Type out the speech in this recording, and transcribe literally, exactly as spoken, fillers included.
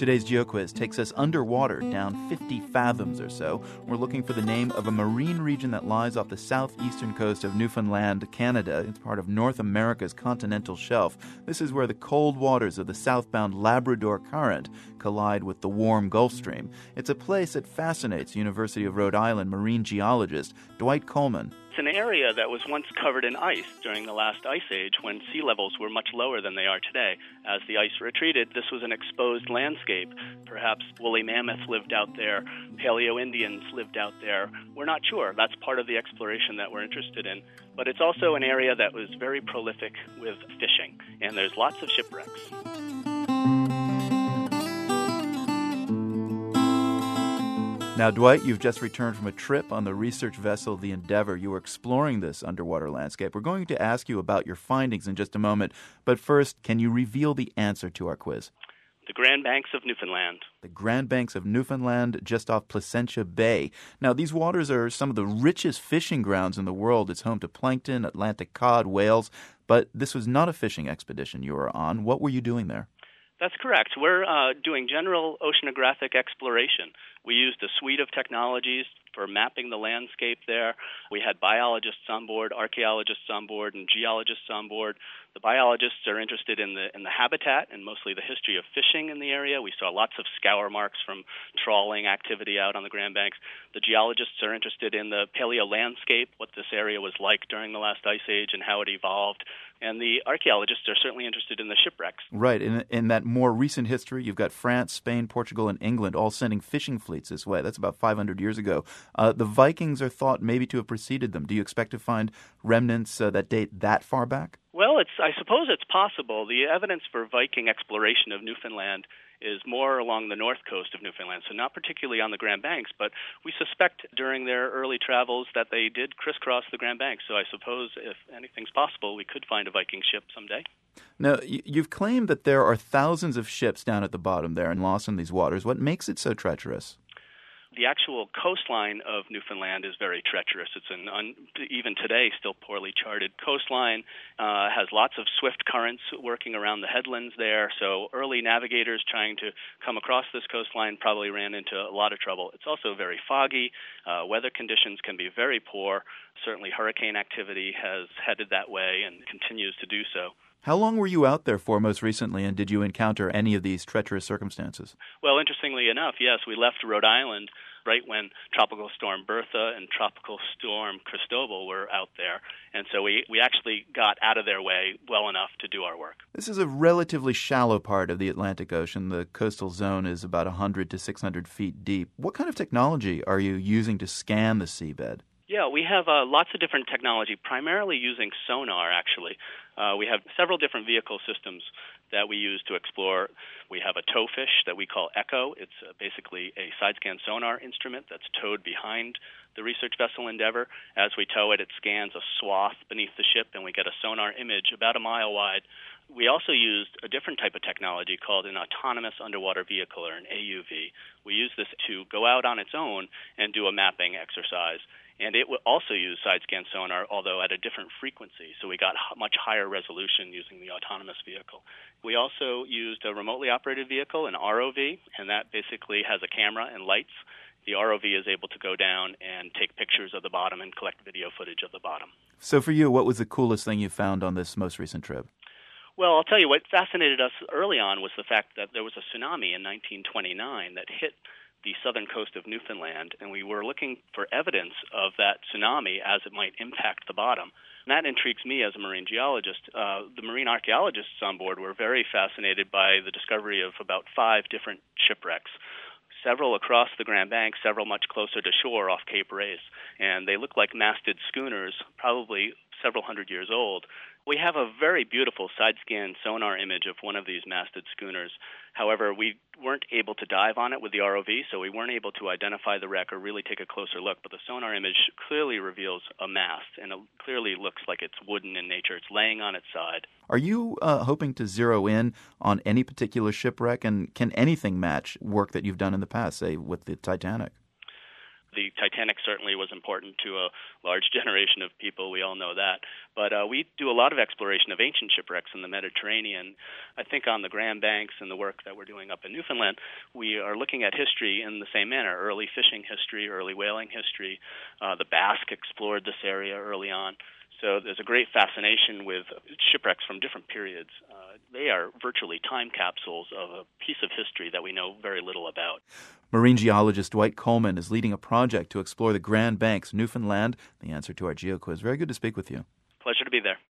Today's GeoQuiz takes us underwater, down fifty fathoms or so. We're looking for the name of a marine region that lies off the southeastern coast of Newfoundland, Canada. It's part of North America's continental shelf. This is where the cold waters of the southbound Labrador Current collide with the warm Gulf Stream. It's a place that fascinates University of Rhode Island marine geologist Dwight Coleman. It's an area that was once covered in ice during the last ice age when sea levels were much lower than they are today. As the ice retreated, this was an exposed landscape. Perhaps woolly mammoths lived out there, Paleo-Indians lived out there. We're not sure. That's part of the exploration that we're interested in. But it's also an area that was very prolific with fishing, and there's lots of shipwrecks. Now, Dwight, you've just returned from a trip on the research vessel the Endeavour. You were exploring this underwater landscape. We're going to ask you about your findings in just a moment. But first, can you reveal the answer to our quiz? The Grand Banks of Newfoundland. The Grand Banks of Newfoundland, just off Placentia Bay. Now, these waters are some of the richest fishing grounds in the world. It's home to plankton, Atlantic cod, whales. But this was not a fishing expedition you were on. What were you doing there? That's correct. We're uh, doing general oceanographic exploration. We used a suite of technologies for mapping the landscape there. We had biologists on board, archaeologists on board, and geologists on board. The biologists are interested in the in the habitat and mostly the history of fishing in the area. We saw lots of scour marks from trawling activity out on the Grand Banks. The geologists are interested in the paleo landscape, what this area was like during the last ice age and how it evolved. And the archaeologists are certainly interested in the shipwrecks. Right. In, in that more recent history, you've got France, Spain, Portugal, and England all sending fishing fleets this way. That's about five hundred years ago. Uh, the Vikings are thought maybe to have preceded them. Do you expect to find remnants uh, that date that far back? Well, it's I suppose it's possible. The evidence for Viking exploration of Newfoundland is more along the north coast of Newfoundland, so not particularly on the Grand Banks, but we suspect during their early travels that they did crisscross the Grand Banks. So I suppose if anything's possible, we could find a Viking ship someday. Now, you've claimed that there are thousands of ships down at the bottom there and lost in these waters. What makes it so treacherous? The actual coastline of Newfoundland is very treacherous. It's an un, even today still poorly charted coastline, uh, has lots of swift currents working around the headlands there, so early navigators trying to come across this coastline probably ran into a lot of trouble. It's also very foggy. Uh, weather conditions can be very poor. Certainly hurricane activity has headed that way and continues to do so. How long were you out there for most recently, and did you encounter any of these treacherous circumstances? Well, interestingly enough, yes, we left Rhode Island right when Tropical Storm Bertha and Tropical Storm Cristobal were out there. And so we, we actually got out of their way well enough to do our work. This is a relatively shallow part of the Atlantic Ocean. The coastal zone is about one hundred to six hundred feet deep. What kind of technology are you using to scan the seabed? Yeah, we have uh, lots of different technology, primarily using sonar, actually. Uh, we have several different vehicle systems that we use to explore. We have a towfish that we call Echo. It's uh, basically a side-scan sonar instrument that's towed behind the research vessel Endeavour. As we tow it, it scans a swath beneath the ship, and we get a sonar image about a mile wide. We also used a different type of technology called an autonomous underwater vehicle, or an A U V. We use this to go out on its own and do a mapping exercise. And it would also use side-scan sonar, although at a different frequency. So we got much higher resolution using the autonomous vehicle. We also used a remotely operated vehicle, an R O V, and that basically has a camera and lights. The R O V is able to go down and take pictures of the bottom and collect video footage of the bottom. So for you, what was the coolest thing you found on this most recent trip? Well, I'll tell you, what fascinated us early on was the fact that there was a tsunami in nineteen twenty-nine that hit the southern coast of Newfoundland, and we were looking for evidence of that tsunami as it might impact the bottom. And that intrigues me as a marine geologist. Uh, the marine archaeologists on board were very fascinated by the discovery of about five different shipwrecks, several across the Grand Banks, several much closer to shore off Cape Race. And they look like masted schooners, probably several hundred years old. We have a very beautiful side-scan sonar image of one of these masted schooners. However, we weren't able to dive on it with the R O V, so we weren't able to identify the wreck or really take a closer look. But the sonar image clearly reveals a mast, and it clearly looks like it's wooden in nature. It's laying on its side. Are you uh, hoping to zero in on any particular shipwreck, and can anything match work that you've done in the past, say with the Titanic? The Titanic certainly was important to a large generation of people. We all know that. But uh, we do a lot of exploration of ancient shipwrecks in the Mediterranean. I think on the Grand Banks and the work that we're doing up in Newfoundland, we are looking at history in the same manner, early fishing history, early whaling history. Uh, the Basque explored this area early on. So there's a great fascination with shipwrecks from different periods. Uh, they are virtually time capsules of a piece of history that we know very little about. Marine geologist Dwight Coleman is leading a project to explore the Grand Banks, Newfoundland. The answer to our GeoQuiz. Very good to speak with you. Pleasure to be there.